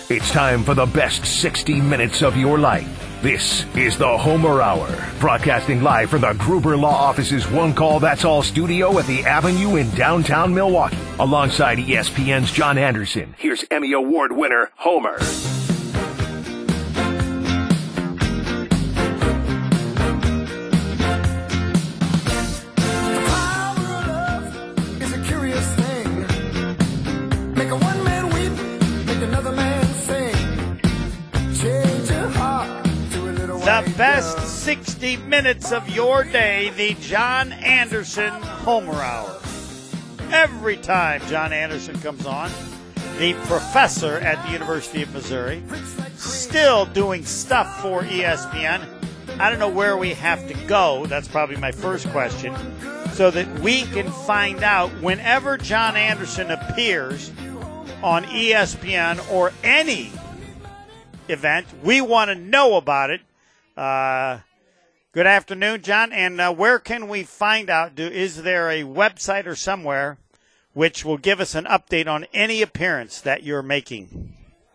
It's time for the best 60 minutes of your life. This is the Homer Hour, broadcasting live from the Gruber Law Office's One Call That's All studio at the Avenue in downtown Milwaukee. Alongside ESPN's John Anderson, here's Emmy Award winner Homer. The best 60 minutes of your day, the John Anderson Homer Hour. Every time John Anderson comes on, the professor at the University of Missouri, still doing stuff for ESPN. I don't know where we have to go. That's probably my first question. So that we can find out whenever John Anderson appears on ESPN or any event, we want to know about it. Good afternoon, John. And where can we find out? Is there a website or somewhere which will give us an update on any appearance that you're making?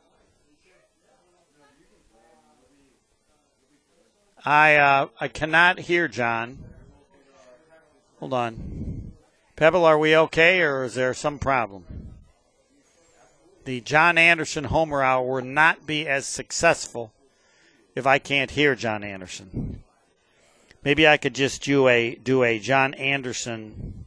I cannot hear John. Hold on. Pebble, are we okay, or is there some problem? The John Anderson Homer Hour will not be as successful if I can't hear John Anderson. Maybe I could just do a John Anderson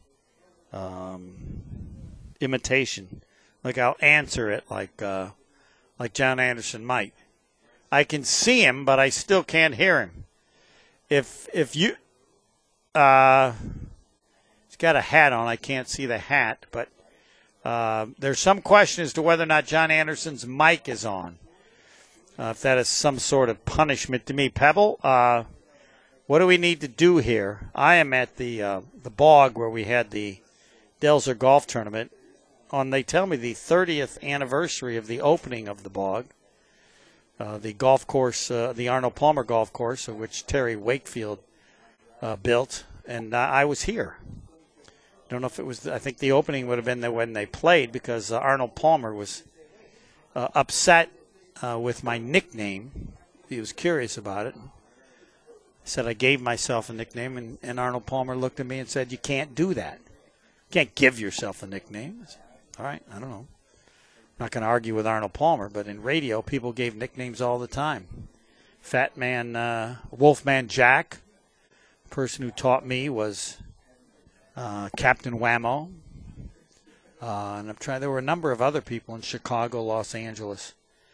imitation. Like I'll answer it like John Anderson might. I can see him, but I still can't hear him. If you he's got a hat on, I can't see the hat, but there's some question as to whether or not John Anderson's mic is on. If that is some sort of punishment to me. Pebble, what do we need to do here? I am at the bog where we had the Delzer Golf Tournament on, they tell me, the 30th anniversary of the opening of the bog. The golf course, the Arnold Palmer golf course, which Terry Wakefield built, and I was here. I don't know if it was, I think the opening would have been when they played, because Arnold Palmer was upset with my nickname. He was curious about it. He said I gave myself a nickname, and Arnold Palmer looked at me and said, "You can't do that. You can't give yourself a nickname." I said, all right, I don't know. I'm not going to argue with Arnold Palmer, but in radio, people gave nicknames all the time. Fat Man, Wolfman Jack. The person who taught me was Captain Whammo. And I'm trying. There were a number of other people in Chicago, Los Angeles.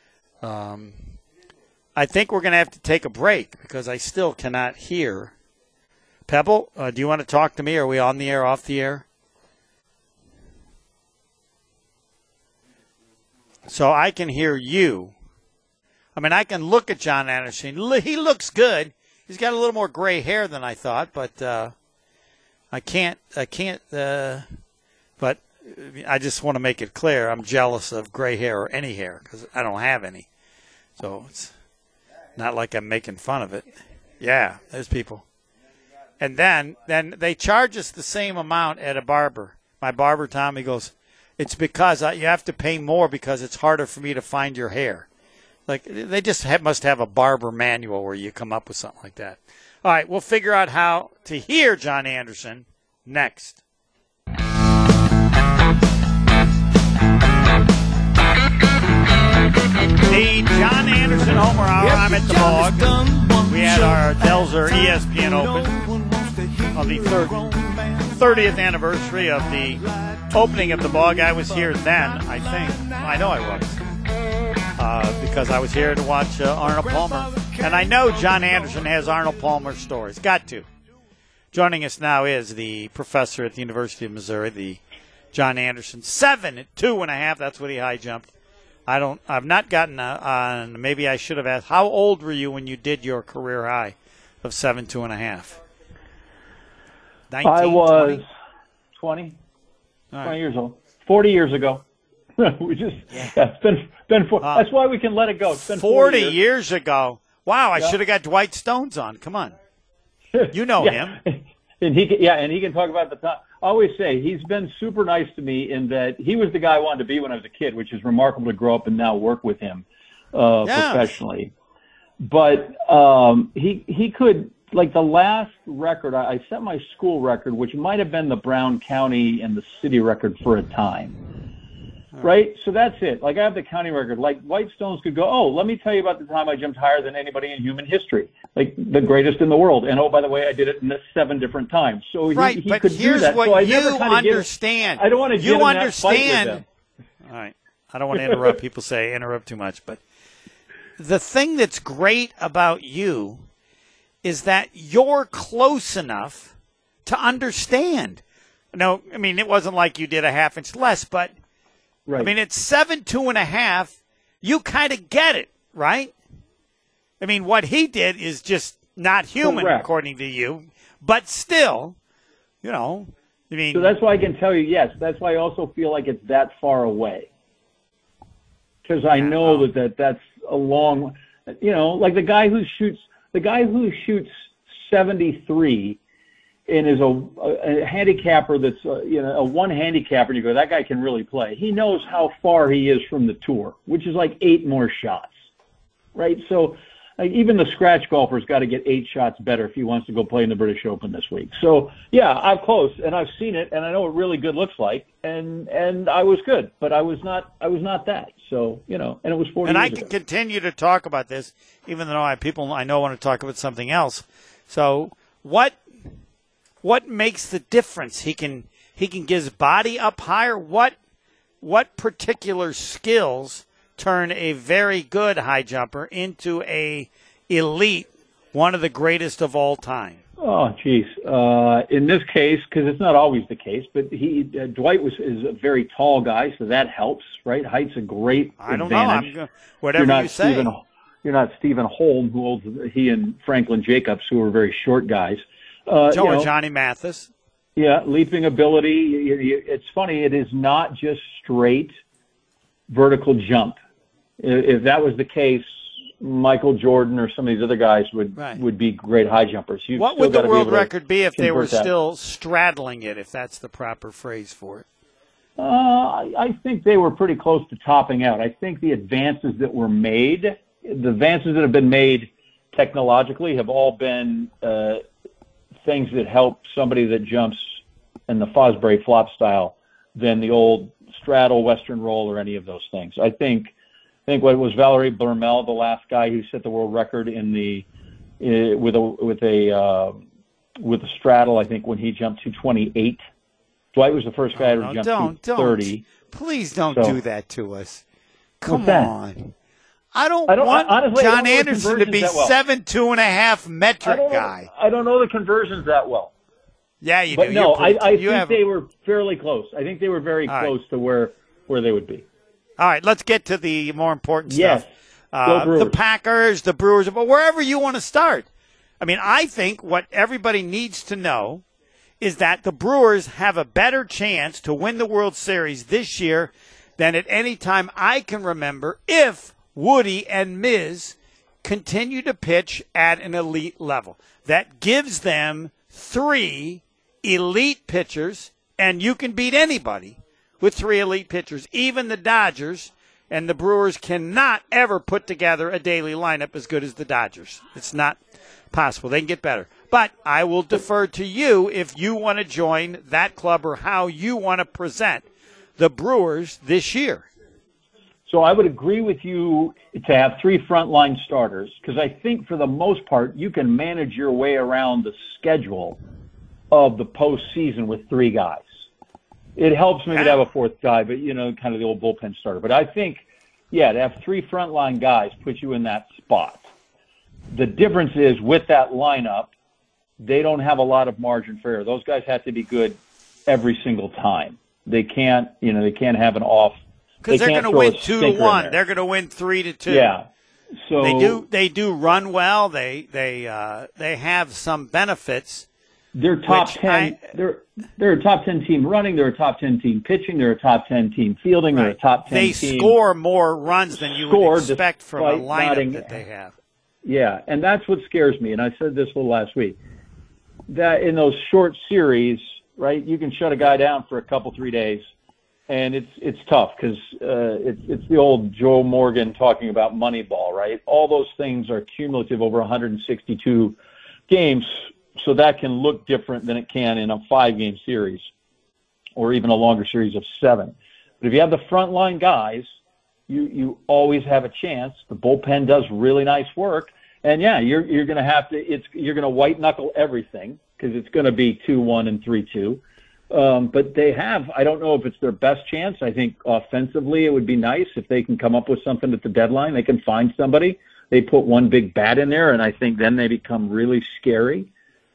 I think we're going to have to take a break because I still cannot hear. Pebble, do you want to talk to me? Are we on the air, off the air? So I can hear you. I mean, I can look at John Anderson. He looks good. He's got a little more gray hair than I thought, but I can't, but I just want to make it clear I'm jealous of gray hair or any hair because I don't have any. So it's not like I'm making fun of it. Yeah, there's people. And then they charge us the same amount at a barber. My barber, Tommy, goes, "It's because you have to pay more because it's harder for me to find your hair." Like, they just must have a barber manual where you come up with something like that. All right, we'll figure out how to hear John Anderson next. The John Anderson Homer Hour. I'm at the bog. We had our Delzer ESPN Open on the 30th anniversary of the opening of the bog. I was here then, I think. I know I was. Because I was here to watch Arnold Palmer. And I know John Anderson has Arnold Palmer stories. Got to. Joining us now is the professor at the University of Missouri, the John Anderson. 7 at 2.5. That's what he high jumped. I've not gotten on. Maybe I should have asked. How old were you when you did your career high of 7.2.5? 19, I was 20? 20 years old. 40 years ago. It's been that's why we can let it go. It's been 40 years ago. Wow, I should have got Dwight Stones on. Come on. You know him. And he can talk about the time. always say he's been super nice to me in that he was the guy I wanted to be when I was a kid, which is remarkable to grow up and now work with him professionally. But he could, like the last record, I set my school record, which might have been the Brown County and the city record for a time. Right? So that's it. Like I have the county record. Like Whitestones could go, oh, let me tell you about the time I jumped higher than anybody in human history. Like the greatest in the world. And oh, by the way, I did it in 7 different times. So he but could here's do that. what so I you never understand. I don't want to get in understand. that fight with them. All right. I don't want to interrupt. People say interrupt too much. But the thing that's great about you is that you're close enough to understand. No, I mean, it wasn't like you did a half inch less, but Right. I mean, it's 7'2.5". You kind of get it, right? I mean, what he did is just not human, Correct. according to you. But still, you know, I mean. So that's why I can tell you, yes. That's why I also feel like it's that far away. Because I know that's a long, you know, like the guy who shoots 73 and is a handicapper that's, a one handicapper, and you go, that guy can really play. He knows how far he is from the tour, which is like 8 more shots, right? So like, even the scratch golfer's got to get 8 shots better if he wants to go play in the British Open this week. So, yeah, I'm close, and I've seen it, and I know what really good looks like, and I was good, but I was not that. So, and it was 40 years ago. And I can continue to talk about this, even though I have people I know want to talk about something else. So what makes the difference? He can get his body up higher. What particular skills turn a very good high jumper into a elite, one of the greatest of all time? Oh, geez. In this case, because it's not always the case, but Dwight is a very tall guy, so that helps, right? Height's a great advantage. Whatever you say. You're not Stephen Holm, he and Franklin Jacobs, who are very short guys. Johnny Mathis. Yeah, leaping ability. It's funny. It is not just straight vertical jump. If that was the case, Michael Jordan or some of these other guys would be great high jumpers. What would the world record be if they were still straddling it, if that's the proper phrase for it? I think they were pretty close to topping out. I think the advances that have been made technologically have all been things that help somebody that jumps in the Fosbury flop style than the old straddle, Western roll, or any of those things. I think what was Valerie Bermel, the last guy who set the world record with a straddle. I think when he jumped 228. Dwight was the first guy to jump 230. Please don't do that to us. Come on. I don't want honestly, John Anderson to be 7'2.5" metric guy. I don't know the conversions that well. Yeah, you do. But no, I think they were fairly close. I think they were very close to where they would be. All right, let's get to the more important stuff. The Packers, the Brewers, but wherever you want to start. I mean, I think what everybody needs to know is that the Brewers have a better chance to win the World Series this year than at any time I can remember if Woody and Miz continue to pitch at an elite level. That gives them 3 elite pitchers, and you can beat anybody with 3 elite pitchers. Even the Dodgers and the Brewers cannot ever put together a daily lineup as good as the Dodgers. It's not possible. They can get better. But I will defer to you if you want to join that club or how you want to present the Brewers this year. So I would agree with you to have 3 frontline starters because I think for the most part you can manage your way around the schedule of the postseason with 3 guys. It helps maybe to have a 4th guy, but, kind of the old bullpen starter. But I think, to have 3 frontline guys puts you in that spot. The difference is with that lineup, they don't have a lot of margin for error. Those guys have to be good every single time. They can't have an off. Because they're going to win 2-1. They're going to win 3-2. Yeah. So they do run well. They have some benefits. They're top 10. They're a top 10 team running. They're a top 10 team pitching. They're a top 10 team fielding. They're a top 10 team. They score more runs than you would expect from a lineup that they have. Yeah, and that's what scares me. And I said this a little last week. That in those short series, right? You can shut a guy down for a couple, 3 days, and it's tough because it's the old Joe Morgan talking about Moneyball, right? All those things are cumulative over 162 games, so that can look different than it can in a 5-game series or even a longer series of 7. But if you have the frontline guys, you always have a chance. The bullpen does really nice work, and yeah, you're going to have to you're going to white knuckle everything because it's going to be 2-1 and 3-2. But they have, I don't know if it's their best chance. I think offensively it would be nice if they can come up with something at the deadline. They can find somebody. They put one big bat in there, and I think then they become really scary.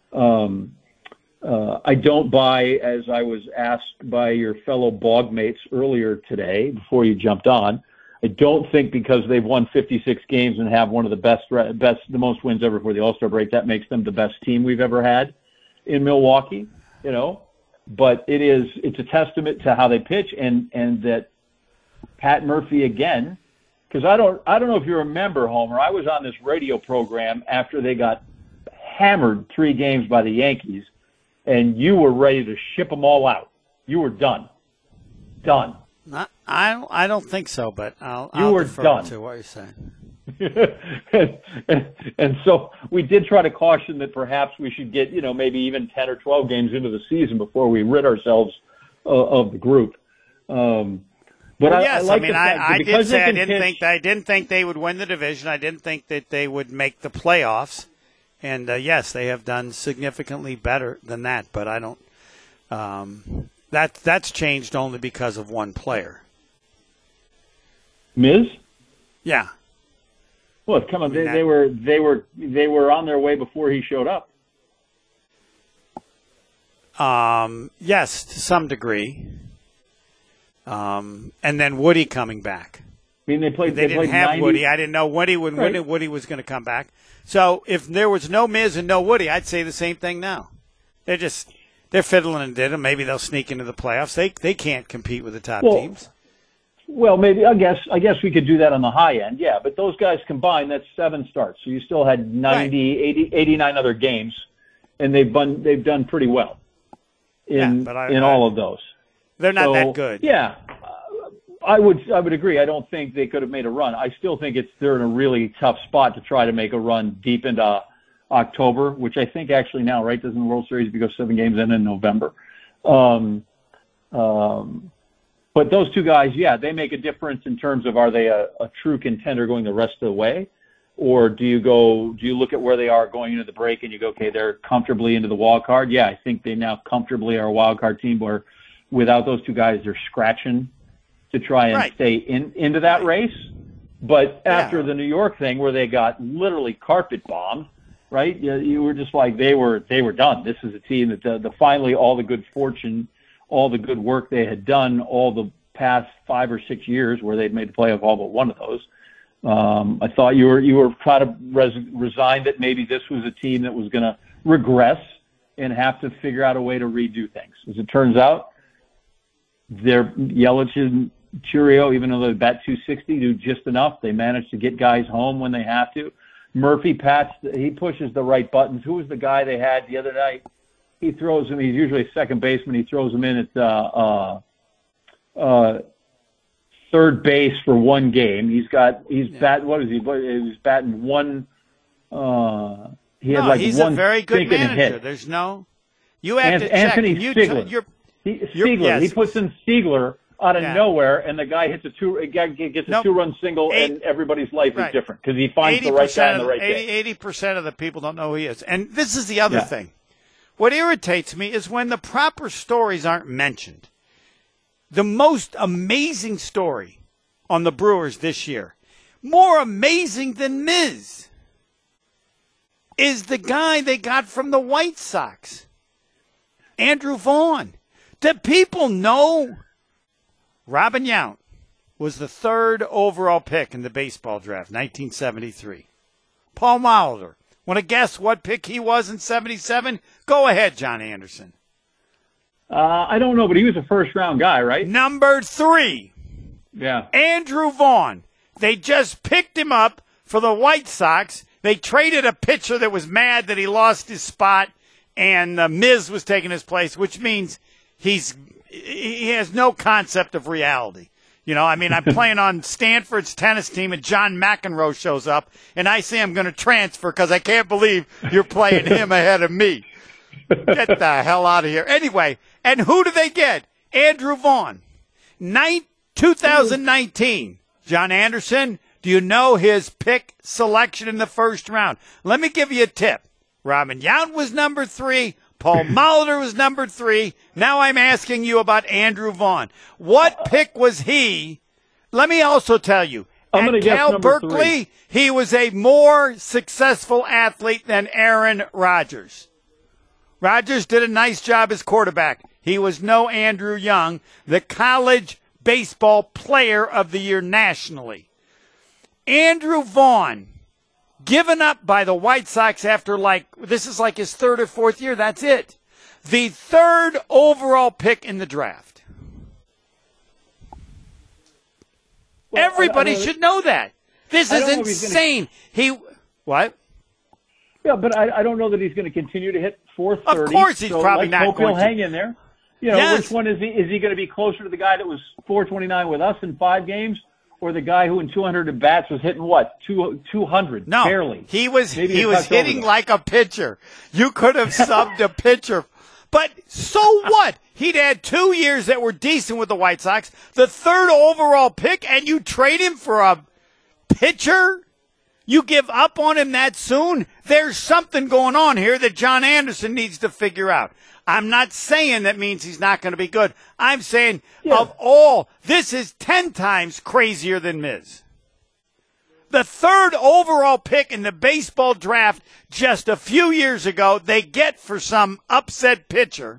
I don't buy, as I was asked by your fellow bog mates earlier today before you jumped on, I don't think because they've won 56 games and have one of the most wins ever for the All-Star break, that makes them the best team we've ever had in Milwaukee, you know. But it's a testament to how they pitch and that Pat Murphy again, because I don't know if you remember, Homer, I was on this radio program after they got hammered 3 games by the Yankees, and you were ready to ship them all out. You were done. Done. I don't think so, but I'll defer done to what you're saying. and so we did try to caution that perhaps we should get, maybe even 10 or 12 games into the season before we rid ourselves of the group. But yes, I did say I didn't think they would win the division. I didn't think that they would make the playoffs. And yes, they have done significantly better than that. But I don't. That's changed only because of one player. Miz? Yeah. Well, come on, they were on their way before he showed up. Yes, to some degree. And then Woody coming back. I mean, they didn't have 90... Woody. I didn't know Woody when Woody was going to come back. So if there was no Miz and no Woody, I'd say the same thing now. They're fiddling and diddling. Maybe they'll sneak into the playoffs. They can't compete with the top teams. Well, maybe I guess we could do that on the high end, yeah. But those guys combined, that's 7 starts. So you still had 90, 80, 89 other games, and they've done pretty well in all of those. They're not that good. Yeah, I would agree. I don't think they could have made a run. I still think they're in a really tough spot to try to make a run deep into October, which I think actually now, right, doesn't the World Series because 7 games end in November. But those 2 guys, yeah, they make a difference in terms of are they a true contender going the rest of the way, or do you look at where they are going into the break and you go, okay, they're comfortably into the wild card? Yeah, I think they now comfortably are a wild card team where without those 2 guys, they're scratching to try and stay into that race. But after the New York thing where they got literally carpet bombed, right? You were just like they were done. This is a team that finally all the good fortune, all the good work they had done all the past 5 or 6 years where they'd made the playoff all but one of those. I thought you were kind of resigned that maybe this was a team that was going to regress and have to figure out a way to redo things. As it turns out, they're Yelich and Churio, even though they bat 260, do just enough. They manage to get guys home when they have to. Murphy he pushes the right buttons. Who was the guy they had the other night? He throws him. He's usually a second baseman. He throws him in at third base for one game. He's batting. What is he? He's batting one. He had like he's one a very good manager. hit. There's no. You have to Anthony check. Stiegler. Stiegler. Yes. He puts in Stiegler out of nowhere, and the guy gets a 2-run single, and everybody's life is different because he finds the right guy in the right day. 80% of the people don't know who he is. And this is the other thing. What irritates me is when the proper stories aren't mentioned. The most amazing story on the Brewers this year, more amazing than Miz, is the guy they got from the White Sox, Andrew Vaughn. Do people know Robin Yount was the 3rd overall pick in the baseball draft, 1973. Paul Molitor. Want to guess what pick he was in 77? Go ahead, John Anderson. I don't know, but he was a first-round guy, right? Number 3. Yeah. Andrew Vaughn. They just picked him up for the White Sox. They traded a pitcher that was mad that he lost his spot, and Miz was taking his place, which means he has no concept of reality. You know, I mean, I'm playing on Stanford's tennis team, and John McEnroe shows up, and I say I'm going to transfer because I can't believe you're playing him ahead of me. Get the hell out of here. Anyway, and who do they get? Andrew Vaughn. 2019. John Anderson, do you know his pick selection in the first round? Let me give you a tip. Robin Yount was number 3. Paul Molitor was number 3. Now I'm asking you about Andrew Vaughn. What pick was he? Let me also tell you, at Cal Berkeley, he was a more successful athlete than Aaron Rodgers. Rodgers did a nice job as quarterback. He was no Andrew Young, the college baseball player of the year nationally. Andrew Vaughn, given up by the White Sox after this is like his 3rd or 4th year. That's it. The 3rd overall pick in the draft. Well, everybody should know that. This is insane. What? Yeah, but I don't know that he's going to continue to hit 430. Of course he's probably not hope going he'll to. hang in there. You know, Which one is he? Is he going to be closer to the guy that was 429 with us in 5 games? Or the guy who in 200 at bats was hitting what? 200? No, barely. He was hitting like a pitcher. You could have subbed a pitcher. But so what? He'd had 2 years that were decent with the White Sox, the 3rd overall pick, and you trade him for a pitcher? You give up on him that soon? There's something going on here that John Anderson needs to figure out. I'm not saying that means he's not going to be good. I'm saying of all, this is 10 times crazier than Miz. The 3rd overall pick in the baseball draft just a few years ago, they get for some upset pitcher.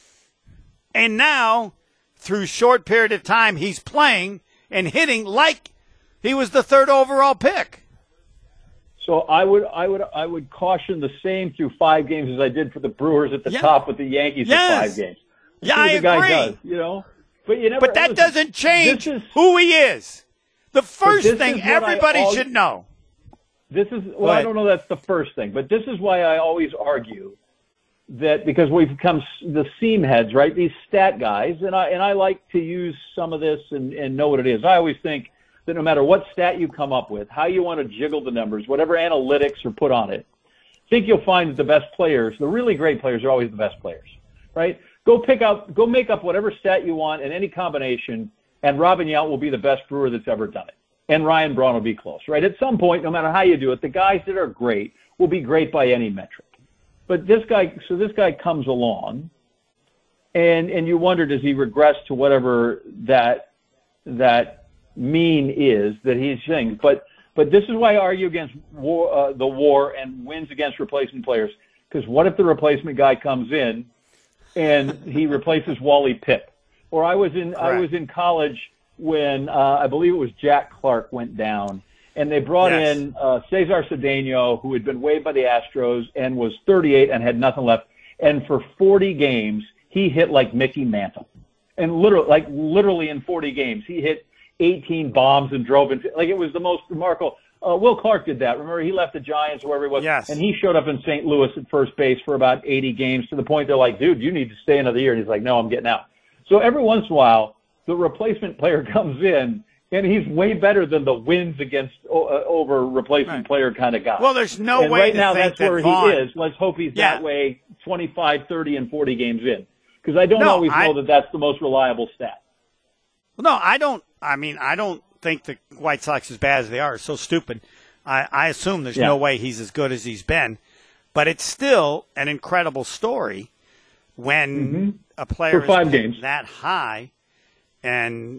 And now, through a short period of time, he's playing and hitting like he was the 3rd overall pick. So I would caution the same through 5 games as I did for the Brewers at the top with the Yankees at 5 games. I agree. Guy does, you know, but that doesn't change who he is. The first thing everybody should know. I don't know that's the first thing, but this is why I always argue that because we've become the seam heads, right? These stat guys, and I like to use some of this and know what it is. I always think that no matter what stat you come up with, how you want to jiggle the numbers, whatever analytics are put on it, I think you'll find that the best players, the really great players, are always the best players, right? Go make up whatever stat you want in any combination, and Robin Yount will be the best Brewer that's ever done it. And Ryan Braun will be close, right? At some point, no matter how you do it, the guys that are great will be great by any metric. But this guy comes along, and you wonder, does he regress to whatever that mean is that he's saying? But this is why I argue against the war and wins against replacement players. Because what if the replacement guy comes in and he replaces Wally Pipp? Or I was in college when I believe it was Jack Clark went down, and they brought in Cesar Cedeno, who had been waived by the Astros and was 38 and had nothing left. And for 40 games, he hit like Mickey Mantle. And literally in 40 games, he hit 18 bombs and drove into, it was the most remarkable. Will Clark did that. Remember, he left the Giants, wherever he was, and he showed up in St. Louis at first base for about 80 games to the point they're like, dude, you need to stay another year. And he's like, no, I'm getting out. So every once in a while, the replacement player comes in, and he's way better than the wins against over replacement player kind of guy. Well, there's no way right now that's where Vaughn, he is. Let's hope he's that way 25, 30, and 40 games in. Because I don't always know that that's the most reliable stat. No, I don't. I mean, I don't think the White Sox as bad as they are. It's so stupid. I assume there's no way he's as good as he's been. But it's still an incredible story when a player is that high and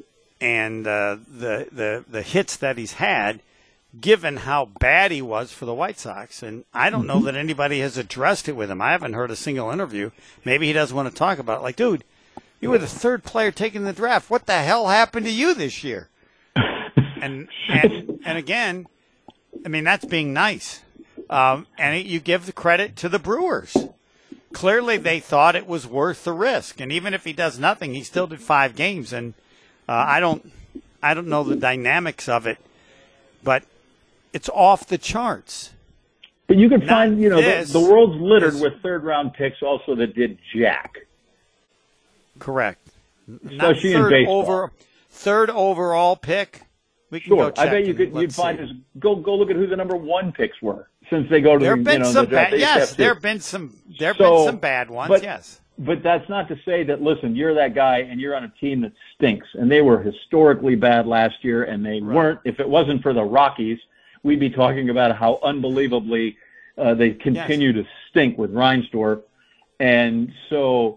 the hits that he's had, given how bad he was for the White Sox. And I don't know that anybody has addressed it with him. I haven't heard a single interview. Maybe he doesn't want to talk about it. Like, dude, you were the 3rd player taken the draft. What the hell happened to you this year? And again, I mean, that's being nice. And you give the credit to the Brewers. Clearly, they thought it was worth the risk. And even if he does nothing, he still did 5 games. And I don't know the dynamics of it, but it's off the charts. But you can find, the world's littered is- with third-round picks also that did jack. Correct. Not Especially in baseball. Third overall pick. We can Sure, go check I bet and you'd find this. Go look at who the number one picks were since they go to there have been some the draft. bad. Yes, there have been some bad ones. Yes, but that's not to say that. Listen, you're that guy, and you're on a team that stinks, and they were historically bad last year, and they weren't. If it wasn't for the Rockies, we'd be talking about how unbelievably they continue to stink with Reinsdorf, and so.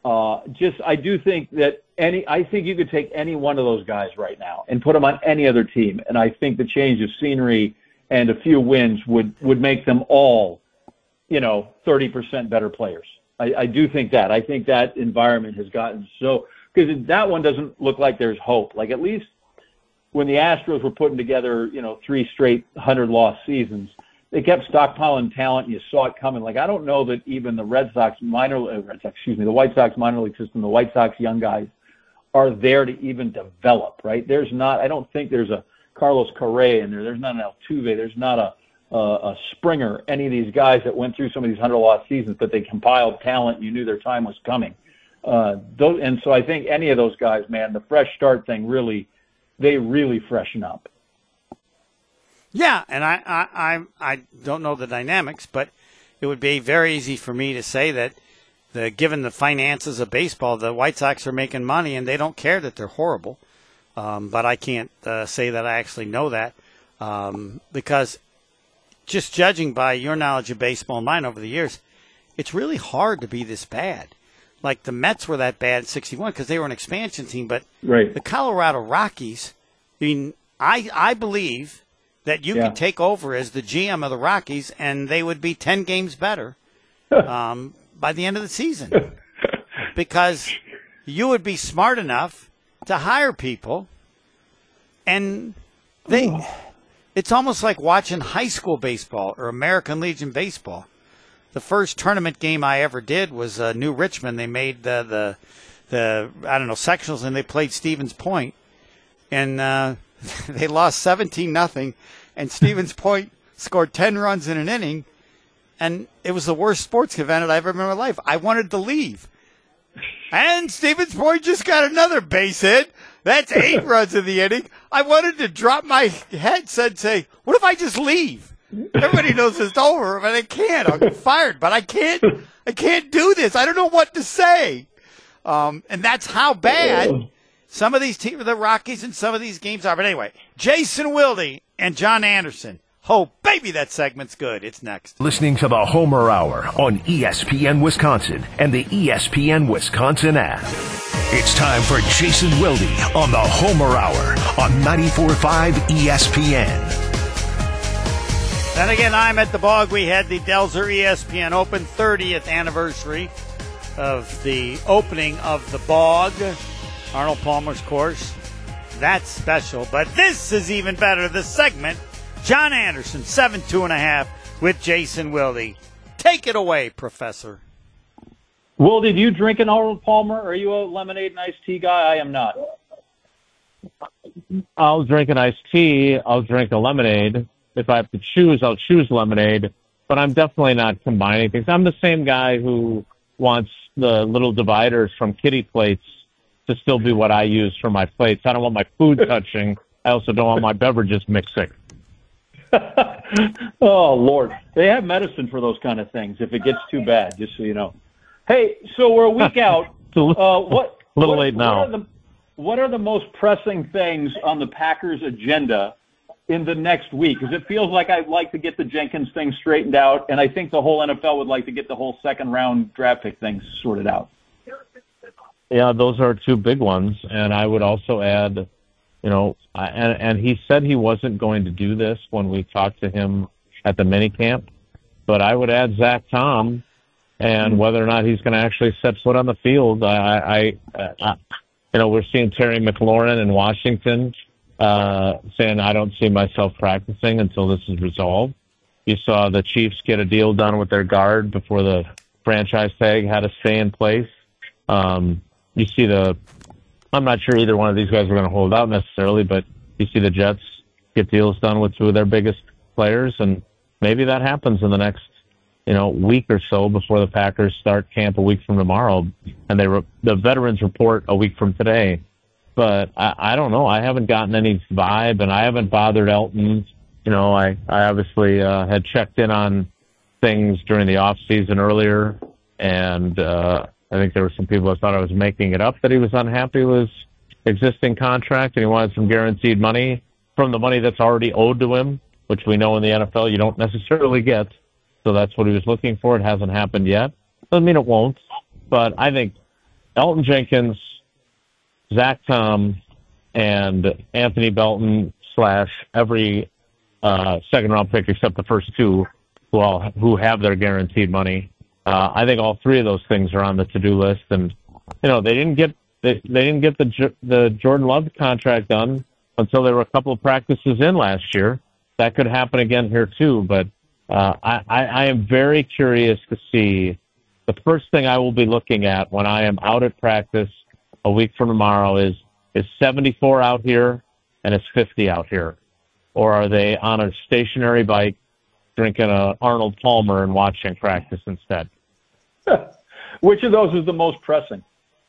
I do think that I think you could take any one of those guys right now and put them on any other team. And I think the change of scenery and a few wins would make them all, 30% better players. I do think that. I think that environment has gotten because that one doesn't look like there's hope. Like at least when the Astros were putting together, 3 straight 100-loss seasons, they kept stockpiling talent, and you saw it coming. Like I don't know that even the the White Sox minor league system, the White Sox young guys are there to even develop. Right? I don't think there's a Carlos Correa in there. There's not an Altuve. There's not a Springer. Any of these guys that went through some of these 100-loss seasons, but they compiled talent. And you knew their time was coming. And so I think any of those guys, man, the fresh start thing they really freshen up. Yeah, and I don't know the dynamics, but it would be very easy for me to say that given the finances of baseball, the White Sox are making money and they don't care that they're horrible. But I can't say that I actually know that because just judging by your knowledge of baseball and mine over the years, it's really hard to be this bad. Like the Mets were that bad in '61 because they were an expansion team, but the Colorado Rockies, I believe that you could take over as the GM of the Rockies, and they would be 10 games better by the end of the season because you would be smart enough to hire people, and it's almost like watching high school baseball or American Legion baseball. The first tournament game I ever did was New Richmond. They made the sectionals, and they played Stevens Point, and they lost 17-0, and Stevens Point scored 10 runs in an inning, and it was the worst sports event I've ever been in my life. I wanted to leave. And Stevens Point just got another base hit. That's 8 runs in the inning. I wanted to drop my headset and say, what if I just leave? Everybody knows it's over, but I can't. I'll get fired, but I can't do this. I don't know what to say. And that's how bad some of these teams, the Rockies, and some of these games are. But anyway, Jason Wilde and John Anderson. Oh, baby, that segment's good. It's next. Listening to the Homer Hour on ESPN Wisconsin and the ESPN Wisconsin app. It's time for Jason Wilde on the Homer Hour on 94.5 ESPN. Then again, I'm at the Bog. We had the Delzer ESPN Open 30th anniversary of the opening of the Bog, Arnold Palmer's course. That's special, but this is even better. The segment, John Anderson, 7-2.5 with Jason Wilde. Take it away, Professor. Will, did you drink an Arnold Palmer? Are you a lemonade and iced tea guy? I am not. I'll drink an iced tea. I'll drink a lemonade. If I have to choose, I'll choose lemonade. But I'm definitely not combining things. I'm the same guy who wants the little dividers from kitty plates to still be what I use for my plates. I don't want my food touching. I also don't want my beverages mixing. Oh, Lord. They have medicine for those kind of things if it gets too bad, just so you know. Hey, so we're a week out. Late now. What are the most pressing things on the Packers' agenda in the next week? Because it feels like I'd like to get the Jenkins thing straightened out, and I think the whole NFL would like to get the whole second-round draft pick thing sorted out. Yeah, those are 2 big ones. And I would also add, and he said he wasn't going to do this when we talked to him at the minicamp, but I would add Zach Tom and whether or not he's going to actually set foot on the field. We're seeing Terry McLaurin in Washington saying, I don't see myself practicing until this is resolved. You saw the Chiefs get a deal done with their guard before the franchise tag had to stay in place. You see I'm not sure either one of these guys are going to hold out necessarily, but you see the Jets get deals done with 2 of their biggest players, and maybe that happens in the next, week or so before the Packers start camp a week from tomorrow, and the veterans report a week from today. But I don't know. I haven't gotten any vibe, and I haven't bothered Elton. I obviously had checked in on things during the off season earlier, and I think there were some people that thought I was making it up that he was unhappy with his existing contract and he wanted some guaranteed money from the money that's already owed to him, which we know in the NFL you don't necessarily get. So that's what he was looking for. It hasn't happened yet. Doesn't mean it won't. But I think Elton Jenkins, Zach Tom, and Anthony Belton / every second-round pick except the first two who have their guaranteed money. I think all three of those things are on the to-do list. And, they didn't get the Jordan Love contract done until there were a couple of practices in last year. That could happen again here, too. But I am very curious to see. The first thing I will be looking at when I am out at practice a week from tomorrow is 74 out here and is 50 out here? Or are they on a stationary bike drinking a Arnold Palmer and watching practice instead? Which of those is the most pressing?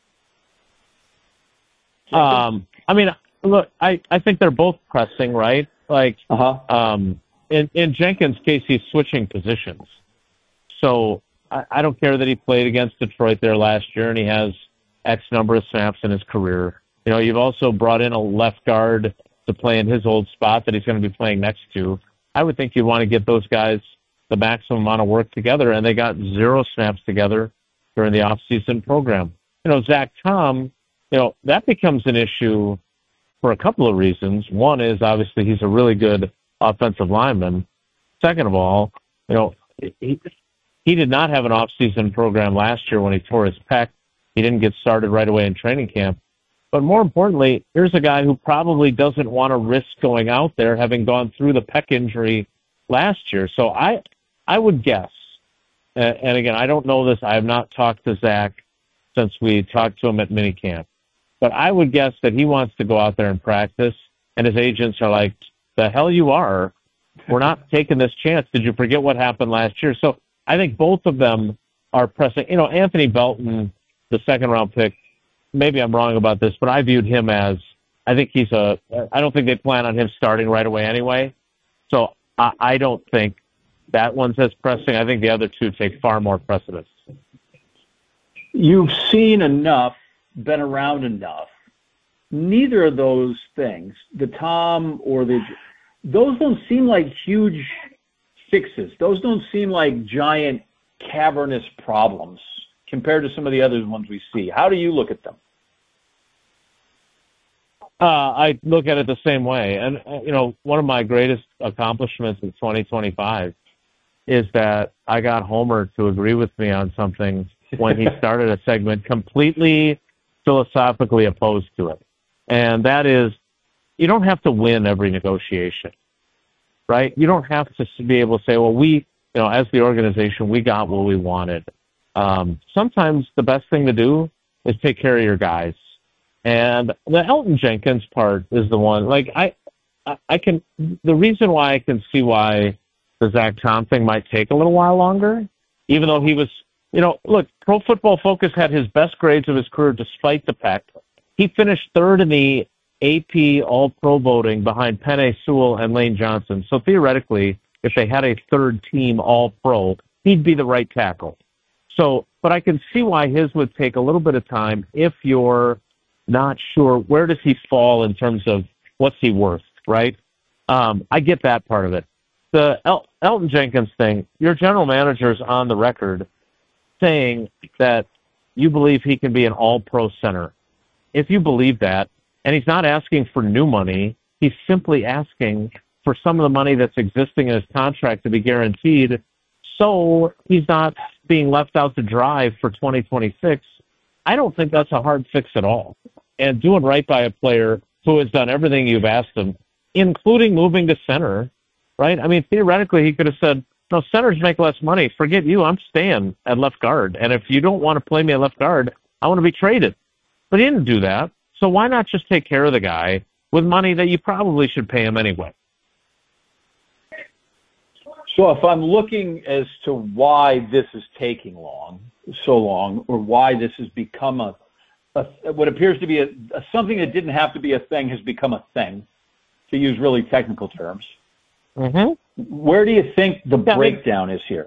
Look, I think they're both pressing, right? Like, in Jenkins' case, he's switching positions. So I don't care that he played against Detroit there last year and he has X number of snaps in his career. You've also brought in a left guard to play in his old spot that he's going to be playing next to. I would think you'd want to get those guys the maximum amount of work together, and they got 0 snaps together during the off-season program. Zach Tom, that becomes an issue for a couple of reasons. One is, obviously, he's a really good offensive lineman. Second of all, he did not have an off-season program last year when he tore his pec. He didn't get started right away in training camp. But more importantly, here's a guy who probably doesn't want to risk going out there having gone through the pec injury last year. So I would guess, and again, I don't know this. I have not talked to Zach since we talked to him at minicamp. But I would guess that he wants to go out there and practice, and his agents are like, the hell you are. We're not taking this chance. Did you forget what happened last year? So I think both of them are pressing. Anthony Belton, the second-round pick, maybe I'm wrong about this, but I viewed him as, I don't think they plan on him starting right away anyway. So I don't think that one's as pressing. I think the other two take far more precedence. You've seen enough, been around enough. Neither of those things, the Tom or those don't seem like huge fixes. Those don't seem like giant cavernous problems compared to some of the other ones we see. How do you look at them? I look at it the same way. And, one of my greatest accomplishments in 2025 is that I got Homer to agree with me on something when he started a segment completely philosophically opposed to it. And that is, you don't have to win every negotiation, right? You don't have to be able to say, well, as the organization, we got what we wanted. Sometimes the best thing to do is take care of your guys. And the Elton Jenkins part is the one, the reason why I can see why the Zach Tom thing might take a little while longer, even though he was, look, Pro Football Focus had his best grades of his career despite the pec. He finished third in the AP All-Pro voting behind Penei Sewell and Lane Johnson. So theoretically, if they had a third team All-Pro, he'd be the right tackle. So, but I can see why his would take a little bit of time if you're not sure where does he fall in terms of what's he worth, right? I get that part of it. The Elton Jenkins thing, your general manager's on the record saying that you believe he can be an all-pro center. If you believe that, and he's not asking for new money, he's simply asking for some of the money that's existing in his contract to be guaranteed, so he's not being left out to dry for 2026. I don't think that's a hard fix at all. And doing right by a player who has done everything you've asked him, including moving to center, right? I mean, theoretically, he could have said, no, centers make less money. Forget you. I'm staying at left guard. And if you don't want to play me at left guard, I want to be traded. But he didn't do that. So why not just take care of the guy with money that you probably should pay him anyway? So if I'm looking as to why this is taking so long, or why this has become what appears to be something that didn't have to be a thing has become a thing, to use really technical terms. Mm-hmm. Where do you think the breakdown is here?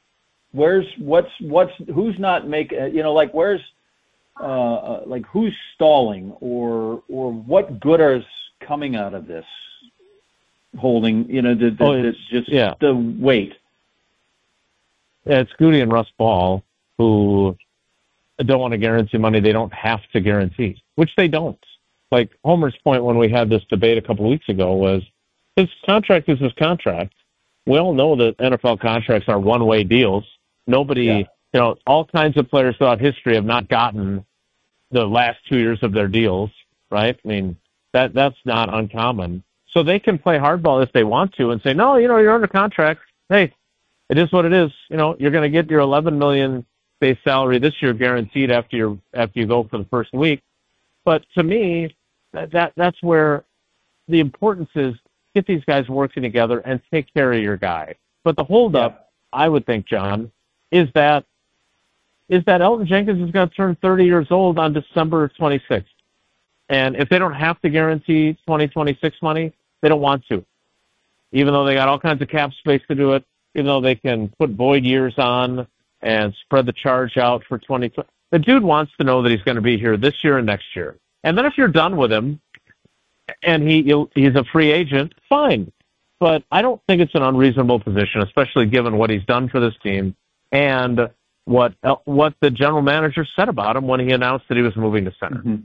Who's not making, where's, who's stalling, or what good is coming out of this holding, the weight? Yeah, it's Goody and Russ Ball, who don't want to guarantee money they don't have to guarantee, which they don't. Like Homer's point when we had this debate a couple of weeks ago was his contract is his contract. We all know that NFL contracts are one-way deals. Nobody, all kinds of players throughout history have not gotten the last 2 years of their deals, right? I mean, that's not uncommon. So they can play hardball if they want to and say, no, you're under contract. Hey, it is what it is. You're going to get your $11 million base salary this year guaranteed after you go for the first week. But to me, that's where the importance is. Get these guys working together and take care of your guy. But the holdup, I would think, John, is that Elgton Jenkins is going to turn 30 years old on December 26th. And if they don't have to guarantee 2026 money, they don't want to. Even though they got all kinds of cap space to do it, even though they can put void years on and spread the charge out for 2020. The dude wants to know that he's going to be here this year and next year. And then if you're done with him and he's a free agent, fine. But I don't think it's an unreasonable position, especially given what he's done for this team and what the general manager said about him when he announced that he was moving to center. Mm-hmm.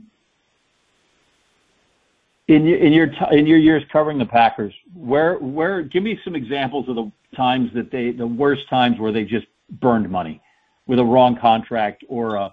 In your years covering the Packers, where give me some examples of the times the worst times where they just burned money with a wrong contract or a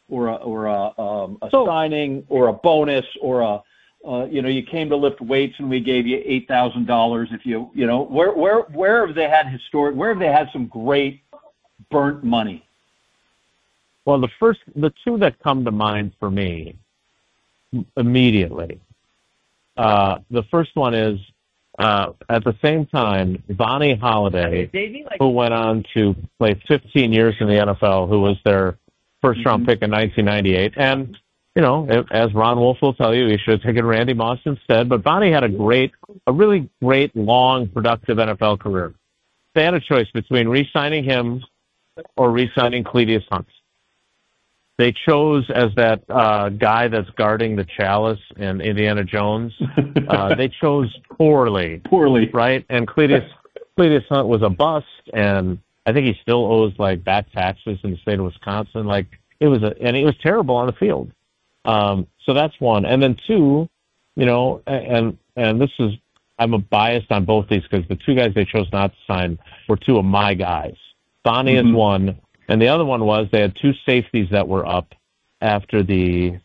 signing or a bonus or you came to lift weights and we gave you $8,000 if where have they had some great burnt money? Well, the two that come to mind for me immediately. The first one is at the same time, Vonnie Holliday, who went on to play 15 years in the NFL, who was their first-round pick in 1998. And, as Ron Wolf will tell you, he should have taken Randy Moss instead. But Vonnie had a really great, long, productive NFL career. They had a choice between re-signing him or re-signing Cletius Hunt. They chose as that guy that's guarding the chalice in Indiana Jones. They chose poorly. Poorly. Right? And Cletius Hunt was a bust, and I think he still owes, back taxes in the state of Wisconsin. It was terrible on the field. So that's one. And then two, and this is, I'm biased on both these because the two guys they chose not to sign were two of my guys. Vonnie is one. And the other one was they had two safeties that were up after the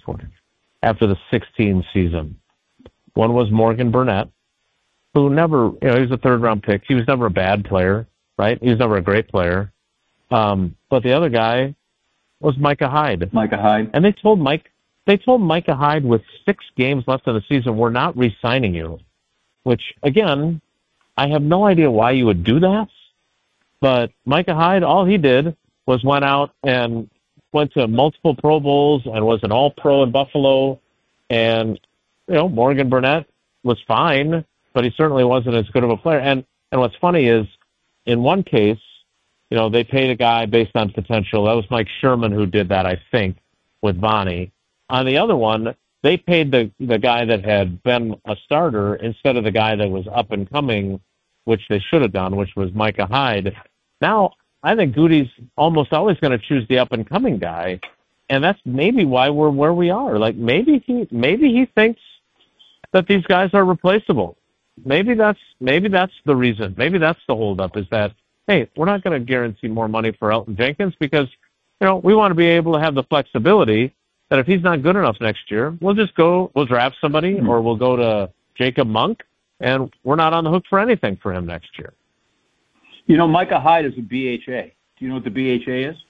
16 season. One was Morgan Burnett, who never, he was a third-round pick. He was never a bad player, right? He was never a great player. But the other guy was Micah Hyde. Micah Hyde. And they told Micah Hyde with 6 games left in the season, we're not re-signing you. Which, again, I have no idea why you would do that. But Micah Hyde, all he did was went out and went to multiple Pro Bowls and was an All-Pro in Buffalo. And, Morgan Burnett was fine, but he certainly wasn't as good of a player. And what's funny is, in one case, they paid a guy based on potential. That was Mike Sherman who did that, I think, with Vonnie. On the other one, they paid the guy that had been a starter instead of the guy that was up and coming, which they should have done, which was Micah Hyde. Now, I think Goody's almost always going to choose the up-and-coming guy, and that's maybe why we're where we are. Maybe he thinks that these guys are replaceable. Maybe that's the reason. Maybe that's the holdup is that, hey, we're not going to guarantee more money for Elgton Jenkins because, we want to be able to have the flexibility that if he's not good enough next year, we'll draft somebody or we'll go to Jacob Monk, and we're not on the hook for anything for him next year. Micah Hyde is a BHA. Do you know what the BHA is?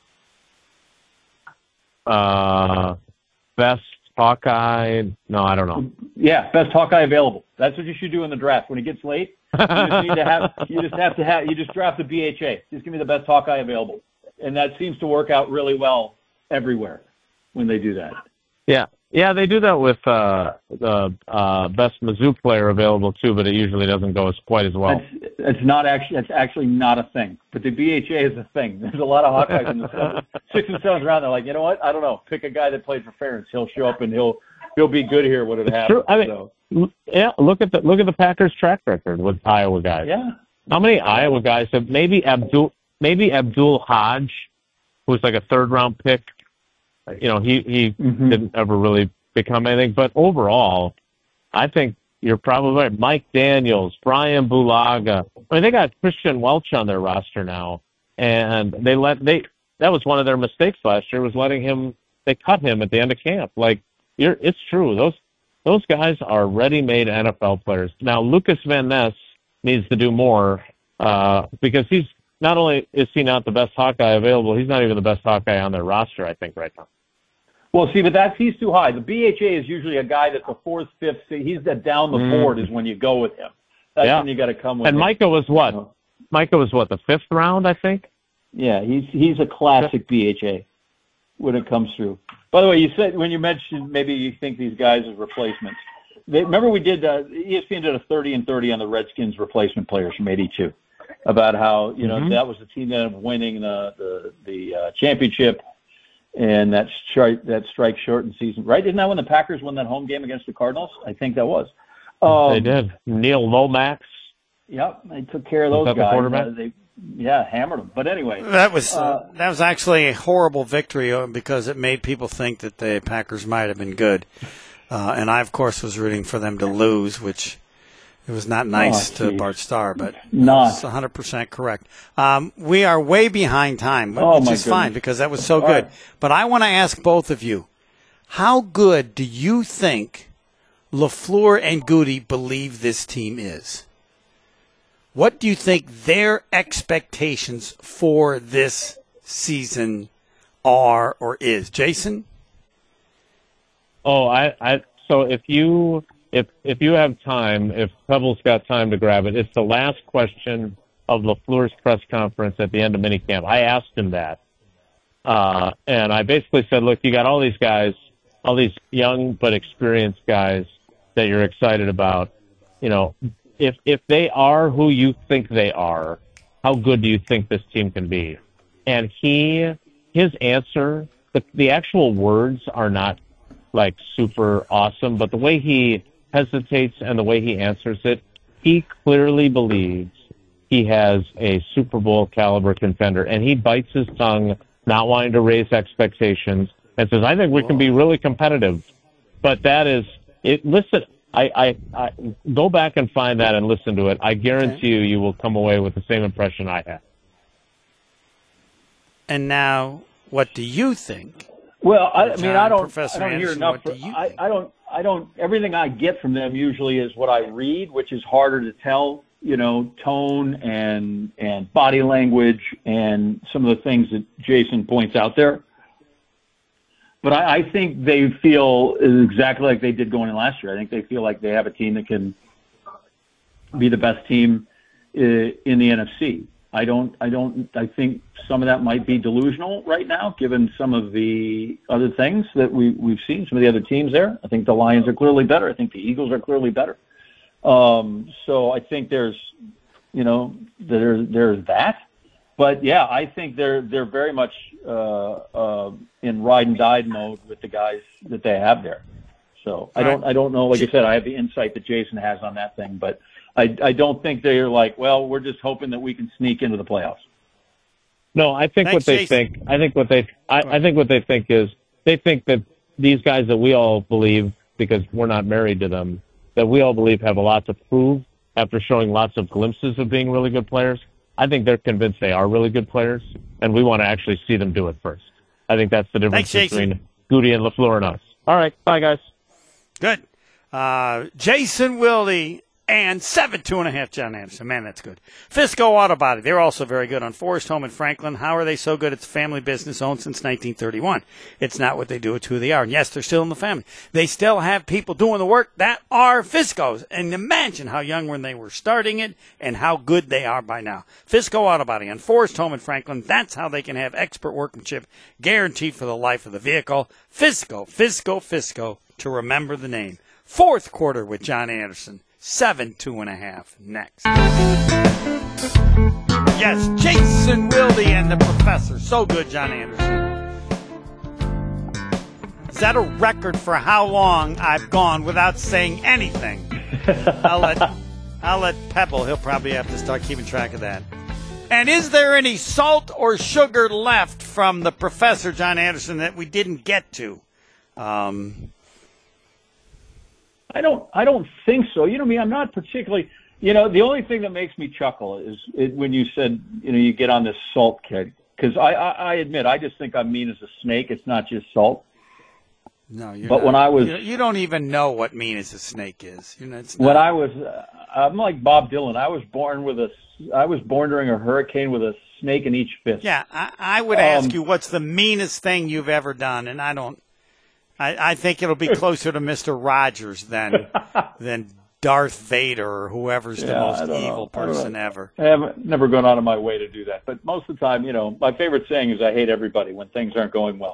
Best Hawkeye. No, I don't know. Yeah, best Hawkeye available. That's what you should do in the draft. When it gets late, You just draft the BHA. Just give me the best Hawkeye available. And that seems to work out really well everywhere when they do that. Yeah, they do that with the best Mizzou player available too, but it usually doesn't go quite as well. It's actually not a thing, but the BHA is a thing. There's a lot of Hawkeyes in the 6th and 7th round. They're like, you know what? I don't know. Pick a guy that played for Ferentz. He'll show up and he'll be good here when it happens. True. I mean, yeah. Look at the Packers' track record with Iowa guys. Yeah. How many Iowa guys have maybe Abdul Hodge, who's like a 3rd-round pick. You know, he didn't ever really become anything. But overall, I think you're probably right. Mike Daniels, Brian Bulaga. I mean, they got Christian Welch on their roster now, and that was one of their mistakes last year, was letting him. They cut him at the end of camp. Like, it's true. Those guys are ready-made NFL players. Now, Lucas Van Ness needs to do more because he's not only is he not the best Hawkeye available, he's not even the best Hawkeye on their roster, I think, right now. Well, see, but he's too high. The BHA is usually a guy that's a 4th, 5th. He's that down the board is when you go with him. That's when you got to come with him. And Micah was what? Micah was what, the 5th round, I think? Yeah, he's a classic BHA when it comes through. By the way, you said when you mentioned maybe you think these guys are replacements. Remember we did ESPN did a 30 and 30 on the Redskins replacement players from '82 about how that was the team that ended up winning the championship. And that strike shortened season, right? Isn't that when the Packers won that home game against the Cardinals? I think that was. They did. Neil Lomax. Yep, they took care of those guys. The quarterback? Hammered them. But anyway, that was actually a horrible victory because it made people think that the Packers might have been good, and I of course was rooting for them to lose, which. It was not nice to Bart Starr, but it's 100% correct. We are way behind time, which is fine because that was so good. Right. But I want to ask both of you, how good do you think LaFleur and Goody believe this team is? What do you think their expectations for this season are or is? Jason? So if you have time, if Pebble's got time to grab it, it's the last question of LaFleur's press conference at the end of minicamp. I asked him that. And I basically said, look, you got all these guys, all these young but experienced guys that you're excited about. You know, if they are who you think they are, how good do you think this team can be? And his answer, the actual words are not like super awesome, but the way he hesitates and the way he answers it, he clearly believes he has a Super Bowl caliber contender, and he bites his tongue, not wanting to raise expectations, and says, I think we can be really competitive. But that is it. Listen, I go back and find that and listen to it. I guarantee you will come away with the same impression I had. And now, what do you think? Well, I don't hear enough. I don't. Everything I get from them usually is what I read, which is harder to tell. Tone and body language and some of the things that Jason points out there. But I think they feel exactly like they did going in last year. I think they feel like they have a team that can be the best team in the NFC. I think some of that might be delusional right now, given some of the other things that we've seen, some of the other teams there. I think the Lions are clearly better. I think the Eagles are clearly better. So I think there's that. But yeah, I think they're very much in ride and die mode with the guys that they have there. So I don't know. Like I said, I have the insight that Jason has on that thing, but I don't think they're like, well, we're just hoping that we can sneak into the playoffs. No, I think what they think. I think what they think is they think that these guys that we all believe, because we're not married to them, that we all believe have a lot to prove after showing lots of glimpses of being really good players. I think they're convinced they are really good players, and we want to actually see them do it first. I think that's the difference between Goody and LaFleur and us. All right. Bye, guys. Good. Jason Wilde, And 7.5 John Anderson. Man, that's good. Fisco Auto Body. They're also very good on Forest Home in Franklin. How are they so good? It's a family business owned since 1931. It's not what they do, it's who they are. And yes, they're still in the family. They still have people doing the work that are Fiscos. And imagine how young when they were starting it and how good they are by now. Fisco Auto Body on Forest Home in Franklin. That's how they can have expert workmanship guaranteed for the life of the vehicle. Fisco, Fisco, Fisco, to remember the name. Fourth quarter with John Anderson. 7.5 next. Yes, Jason Wilde and the Professor. So good, John Anderson. Is that a record for how long I've gone without saying anything? I'll let Pebble. He'll probably have to start keeping track of that. And is there any salt or sugar left from the Professor, John Anderson, that we didn't get to? I don't think so. You know me, I'm not particularly, the only thing that makes me chuckle is when you said, you get on this salt kick. Because I admit, I just think I'm mean as a snake. It's not just salt. No, you're but not. When I was, you don't even know what mean as a snake is. It's not. When I was, I'm like Bob Dylan. I was born during a hurricane with a snake in each fist. Yeah, I would ask you, what's the meanest thing you've ever done? And I think it'll be closer to Mr. Rogers than Darth Vader or whoever's the most evil person ever. I haven't never gone out of my way to do that. But most of the time, my favorite saying is I hate everybody when things aren't going well.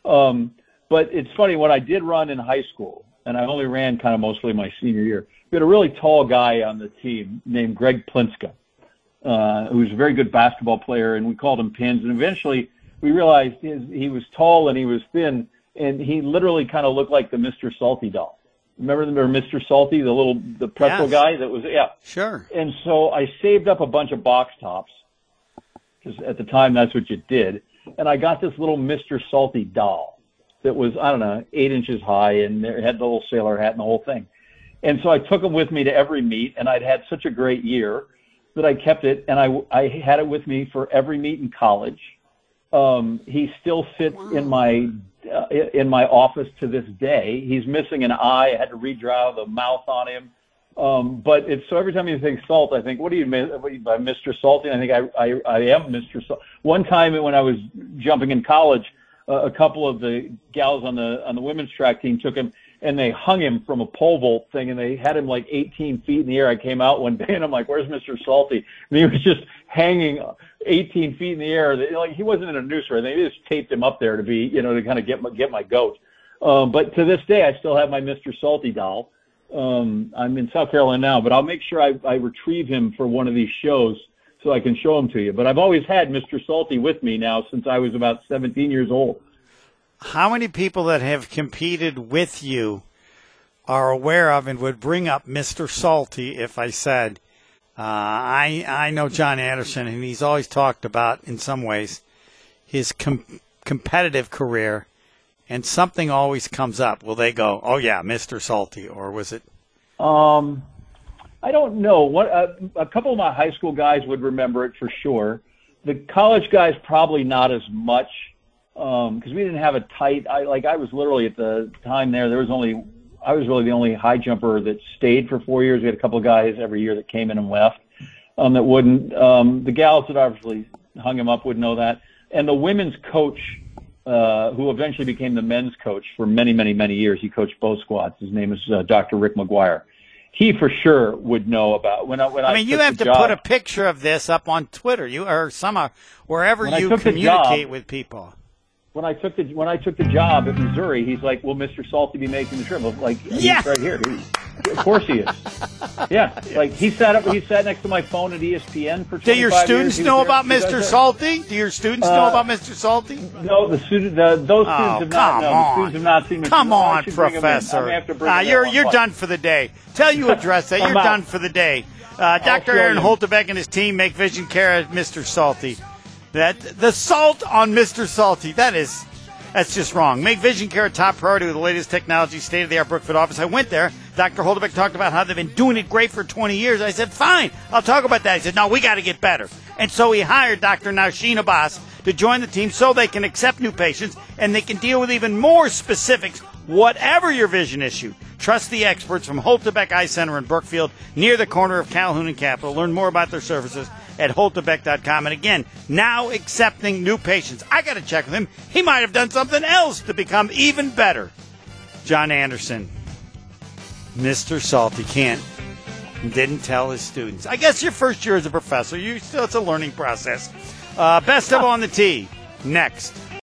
But it's funny, when I did run in high school, and I only ran kind of mostly my senior year, we had a really tall guy on the team named Greg Plinska, who was a very good basketball player, and we called him Pins. And eventually we realized he was tall and he was thin, and he literally kind of looked like the Mr. Salty doll. Remember Mr. Salty, the pretzel guy that was, yeah. Sure. And so I saved up a bunch of box tops, because at the time that's what you did, and I got this little Mr. Salty doll that was, 8 inches high, and it had the little sailor hat and the whole thing. And so I took him with me to every meet, and I'd had such a great year that I kept it, and I had it with me for every meet in college. He still sits in my office to this day. He's missing an eye. I had to redraw the mouth on him. But it's so every time you think salt, I think, what do you mean by Mr. Salty? And I think I am Mr. Salt. One time when I was jumping in college, a couple of the gals on the women's track team took him and they hung him from a pole vault thing, and they had him like 18 feet in the air. I came out one day and I'm like, "Where's Mr. Salty?" And he was just hanging 18 feet in the air. Like, he wasn't in a noose or anything. They just taped him up there to be, to kind of get my goat. But to this day, I still have my Mr. Salty doll. I'm in South Carolina now, but I'll make sure I retrieve him for one of these shows so I can show him to you. But I've always had Mr. Salty with me now since I was about 17 years old. How many people that have competed with you are aware of and would bring up Mr. Salty if I said, I know John Anderson, and he's always talked about, in some ways, his competitive career, and something always comes up. Will they go, "Oh, yeah, Mr. Salty," or was it? I don't know. A couple of my high school guys would remember it for sure. The college guys probably not as much, because we didn't have a tight. I was literally at the time there. I was really the only high jumper that stayed for 4 years. We had a couple of guys every year that came in and left. That wouldn't. The gals that obviously hung him up would know that. And the women's coach, who eventually became the men's coach for many, many, many years, he coached both squads. His name is Dr. Rick McGuire. He for sure would know about when I mean, you have to put a picture of this up on Twitter, or somehow wherever you communicate with people. When I took the job at Missouri, he's like, "Will Mr. Salty be making the trip?" I'm like, yeah, he's right here. Of course he is. Yeah, like he sat next to my phone at ESPN for 25 years. Do your students know about Mr. Salty? Do your students know about Mr. Salty? No, those students have not. No, the students have not seen Mr. Come on, Professor. You're done for the day. Tell you address that. You're done for the day. Dr. Aaron Holtebeck and his team make Vision Care at Mr. Salty. The salt on Mr. Salty, that's just wrong. Make Vision Care a top priority with the latest technology, state-of-the-art Brookfield office. I went there. Dr. Holtebeck talked about how they've been doing it great for 20 years. I said, fine, I'll talk about that. He said, no, we got to get better. And so he hired Dr. Nausheen Abbas to join the team so they can accept new patients and they can deal with even more specifics whatever your vision issue. Trust the experts from Holtebeck Eye Center in Brookfield, near the corner of Calhoun and Capitol. Learn more about their services at holtebeck.com. And again, now accepting new patients. I got to check with him. He might have done something else to become even better. John Anderson, Mr. Salty, didn't tell his students. I guess your first year as a professor, it's a learning process. Best of On the Tee, next.